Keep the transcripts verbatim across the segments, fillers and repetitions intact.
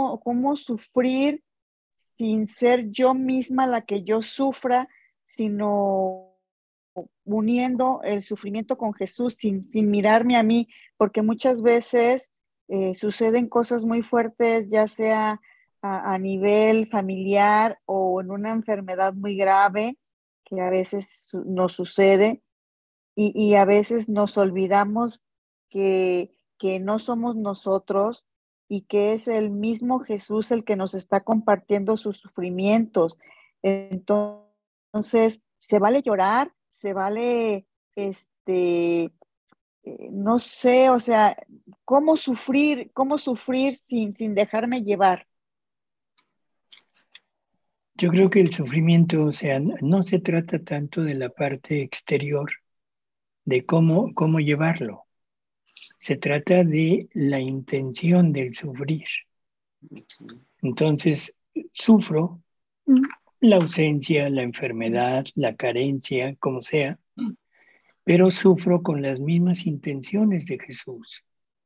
cómo, cómo sufrir sin ser yo misma la que yo sufra, sino uniendo el sufrimiento con Jesús, sin, sin mirarme a mí, porque muchas veces eh, suceden cosas muy fuertes, ya sea a, a nivel familiar o en una enfermedad muy grave, que a veces su- nos sucede, y, y a veces nos olvidamos que, que no somos nosotros y que es el mismo Jesús el que nos está compartiendo sus sufrimientos. Entonces, se vale llorar, se vale, este, eh, no sé, o sea, cómo sufrir, cómo sufrir sin, sin dejarme llevar. Yo creo que el sufrimiento, o sea, no se trata tanto de la parte exterior, de cómo, cómo llevarlo. Se trata de la intención del sufrir. Entonces, sufro la ausencia, la enfermedad, la carencia, como sea, pero sufro con las mismas intenciones de Jesús.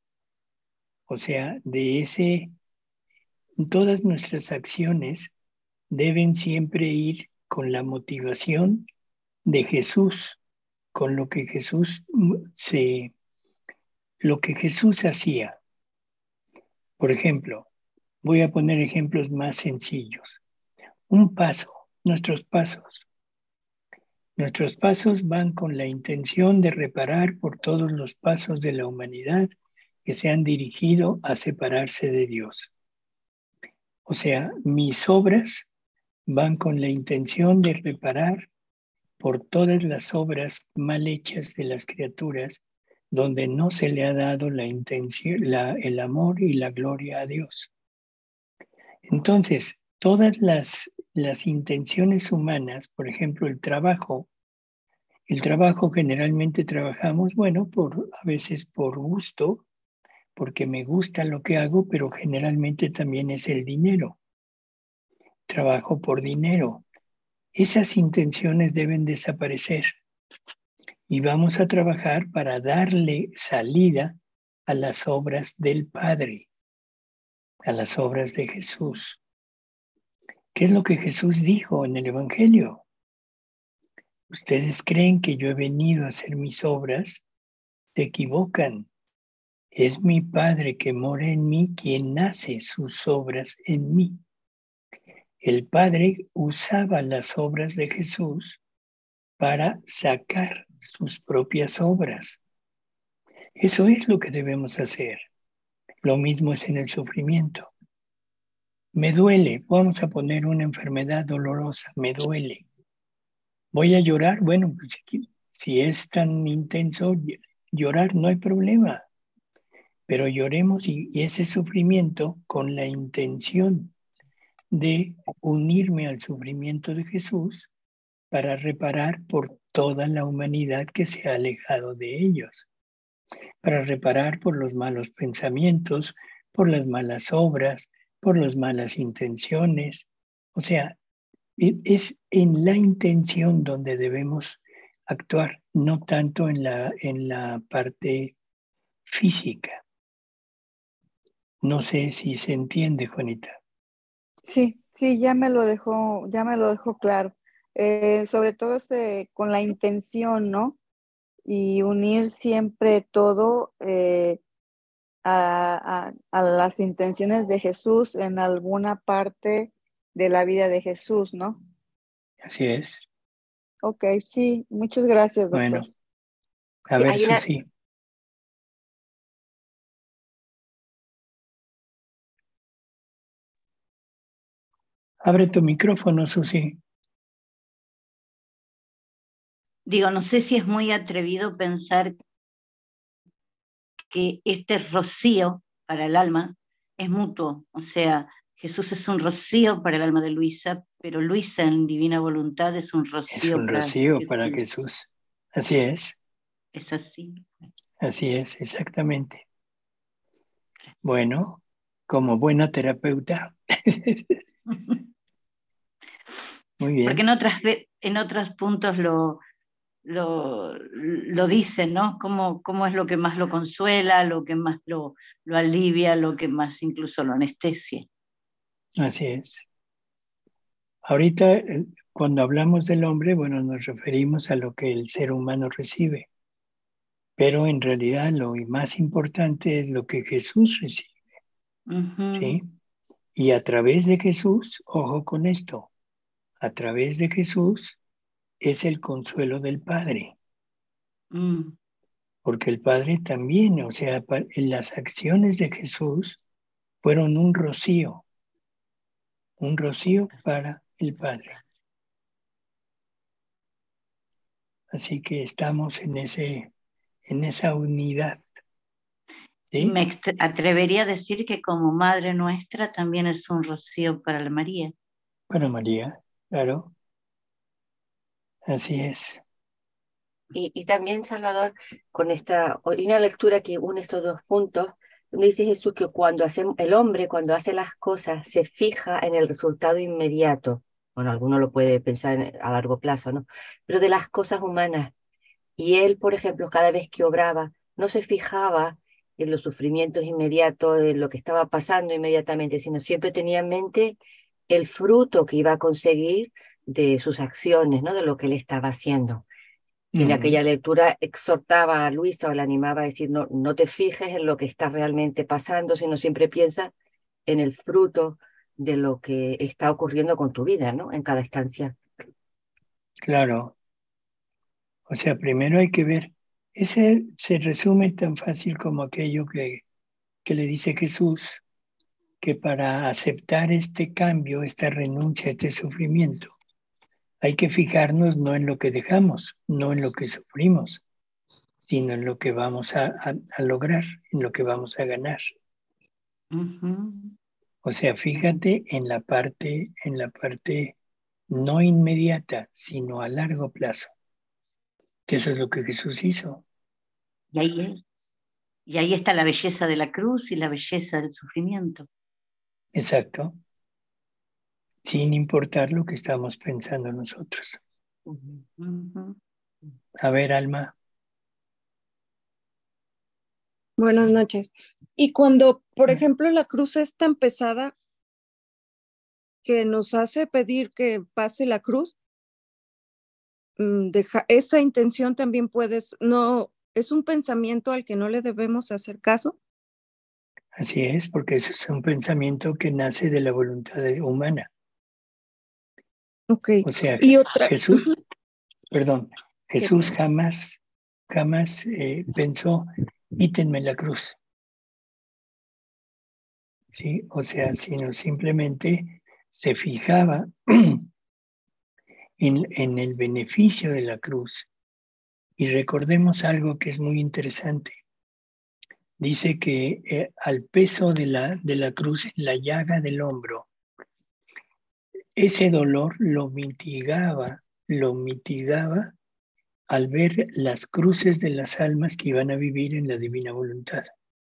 O sea, de ese, todas nuestras acciones deben siempre ir con la motivación de Jesús, con lo que Jesús se, lo que Jesús hacía. Por ejemplo, voy a poner ejemplos más sencillos. Un paso, nuestros pasos. Nuestros pasos van con la intención de reparar por todos los pasos de la humanidad que se han dirigido a separarse de Dios. O sea, mis obras van con la intención de reparar por todas las obras mal hechas de las criaturas donde no se le ha dado la intención, la, el amor y la gloria a Dios. Entonces, todas las, las intenciones humanas, por ejemplo, el trabajo, el trabajo generalmente trabajamos, bueno, por, a veces por gusto, porque me gusta lo que hago, pero generalmente también es el dinero. Trabajo por dinero. Esas intenciones deben desaparecer y vamos a trabajar para darle salida a las obras del Padre, a las obras de Jesús. ¿Qué es lo que Jesús dijo en el Evangelio? Ustedes creen que yo he venido a hacer mis obras, se equivocan. Es mi Padre que mora en mí quien hace sus obras en mí. El Padre usaba las obras de Jesús para sacar sus propias obras. Eso es lo que debemos hacer. Lo mismo es en el sufrimiento. Me duele, vamos a poner una enfermedad dolorosa, me duele. ¿Voy a llorar? Bueno, pues si es tan intenso llorar, no hay problema. Pero lloremos y, y ese sufrimiento con la intención de unirme al sufrimiento de Jesús para reparar por toda la humanidad que se ha alejado de ellos, para reparar por los malos pensamientos, por las malas obras, por las malas intenciones. O sea, es en la intención donde debemos actuar, no tanto en la, en la parte física. No sé si se entiende, Juanita. Sí, sí, ya me lo dejó, ya me lo dejó claro. Eh, sobre todo ese, con la intención, ¿no? Y unir siempre todo eh, a, a- a las intenciones de Jesús en alguna parte de la vida de Jesús, ¿no? Así es. Ok, sí, muchas gracias, Bueno, doctor. a Sí, ver, hay una, Susi. Abre tu micrófono, Susi. digo, no sé si es muy atrevido pensar que este rocío para el alma es mutuo, o sea, Jesús es un rocío para el alma de Luisa, pero Luisa en divina voluntad es un Es rocío un para rocío para Jesús. Jesús. Así es, Es así. así es, exactamente. Bueno, como buena terapeuta. Muy Porque bien. en otras, en otros puntos lo, lo, lo dicen, ¿no? ¿Cómo, cómo es lo que más lo consuela, lo que más lo, lo alivia, lo que más incluso lo anestesia? Así es. Ahorita, eh, cuando hablamos del hombre, bueno, nos referimos a lo que el ser humano recibe, pero en realidad lo más importante es lo que Jesús recibe, Ujú. ¿sí? Y a través de Jesús, ojo con esto, a través de Jesús es el consuelo del Padre, Mm. porque el Padre también, o sea, pa- en las acciones de Jesús fueron un rocío, un rocío para el Padre. Así que estamos en ese, en esa unidad, Y ¿sí? me extre- atrevería a decir que como Madre Nuestra también es un rocío para la María. Para María, claro, así es. Y, y también, Salvador, con esta, hay una lectura que une estos dos puntos, donde dice Jesús que cuando hace, el hombre, cuando hace las cosas, se fija en el resultado inmediato. Bueno, alguno lo puede pensar en- a largo plazo, ¿no? Pero de las cosas humanas. Y él, por ejemplo, cada vez que obraba, no se fijaba en los sufrimientos inmediatos, en lo que estaba pasando inmediatamente, sino siempre tenía en mente el fruto que iba a conseguir de sus acciones, ¿no? De lo que él estaba haciendo. Y en aquella Mm, lectura exhortaba a Luisa o la animaba a decir, no, no te fijes en lo que está realmente pasando, sino siempre piensa en el fruto de lo que está ocurriendo con tu vida, ¿no? En cada instancia. claro, o sea, primero hay que ver, ese se resume tan fácil como aquello que, que le dice Jesús, que para aceptar este cambio, esta renuncia, este sufrimiento, hay que fijarnos no en lo que dejamos, no en lo que sufrimos, sino en lo que vamos a, a, a lograr, en lo que vamos a ganar. Ujú. O sea, fíjate en la parte, en la parte no inmediata, sino a largo plazo, que eso es lo que Jesús hizo. Y ahí, es- y ahí está la belleza de la cruz y la belleza del sufrimiento. Exacto, sin importar lo que estamos pensando nosotros. Ujú. A ver, Alma, Buenas noches. Y cuando, por ejemplo, la cruz es tan pesada que nos hace pedir que pase la cruz, mm, deja, esa intención también puedes, no, es un pensamiento al que no le debemos hacer caso. así es, porque eso es un pensamiento que nace de la voluntad humana. Ok. O sea, Y otra, Jesús, ujú, perdón, qué Jesús pena. jamás, jamás eh, pensó, quítenme la cruz, ¿sí? O sea, sino simplemente se fijaba en, en el beneficio de la cruz. Y recordemos algo que es muy interesante. Dice que eh, al peso de la, de la cruz en la llaga del hombro, ese dolor lo mitigaba, lo mitigaba al ver las cruces de las almas que iban a vivir en la divina voluntad.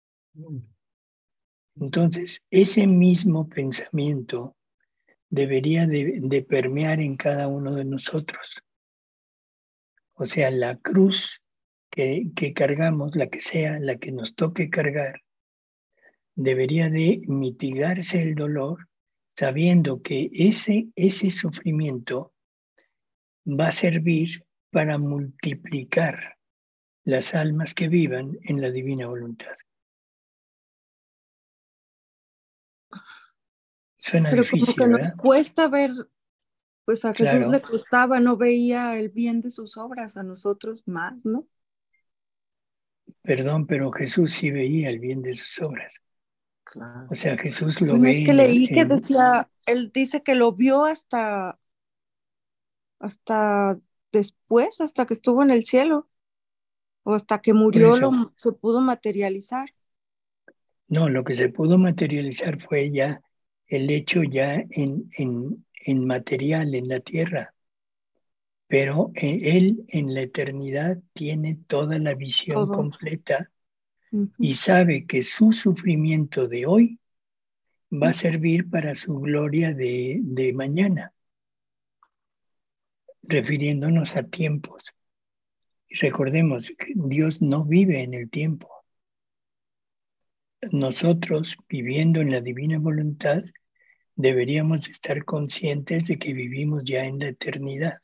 Entonces, ese mismo pensamiento debería de, de permear en cada uno de nosotros. O sea, la cruz que, que cargamos, la que sea, la que nos toque cargar, debería de mitigarse el dolor sabiendo que ese, ese sufrimiento va a servir para multiplicar las almas que vivan en la divina voluntad. Suena Pero como difícil, que nos ¿verdad? cuesta ver, pues a Jesús le Claro, costaba, no veía el bien de sus obras, a nosotros más, ¿no? perdón, pero Jesús sí veía el bien de sus obras. Claro. O sea, Jesús lo Bueno, es ve que en el... leí que En, decía, él dice que lo vio hasta, hasta después, hasta que estuvo en el cielo, o hasta que por murió, eso, lo, se pudo materializar. no, lo que se pudo materializar fue ya el hecho ya en, en, en material, en la tierra. Pero eh, Él en la eternidad tiene toda la visión Todo. completa Ujú. y sabe que su sufrimiento de hoy va a servir para su gloria de, de mañana, refiriéndonos a tiempos. Y recordemos que Dios no vive en el tiempo. Nosotros, viviendo en la divina voluntad, deberíamos estar conscientes de que vivimos ya en la eternidad.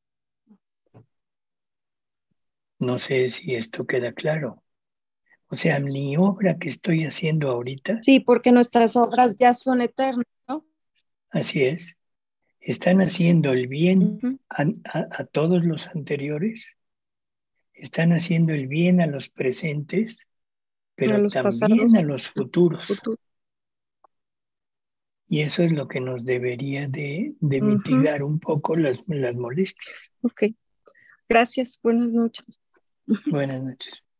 No sé si esto queda claro. O sea, mi obra que estoy haciendo ahorita. Sí, porque nuestras obras ya son eternas, ¿no? Así es. Están haciendo el bien uh-huh. a, a, a todos los anteriores. Están haciendo el bien a los presentes, pero a los también pasados, a los futuros. Futuro. Y eso es lo que nos debería de, de uh-huh. mitigar un poco las, las molestias. Ok. Gracias. Buenas noches. Buenas noches.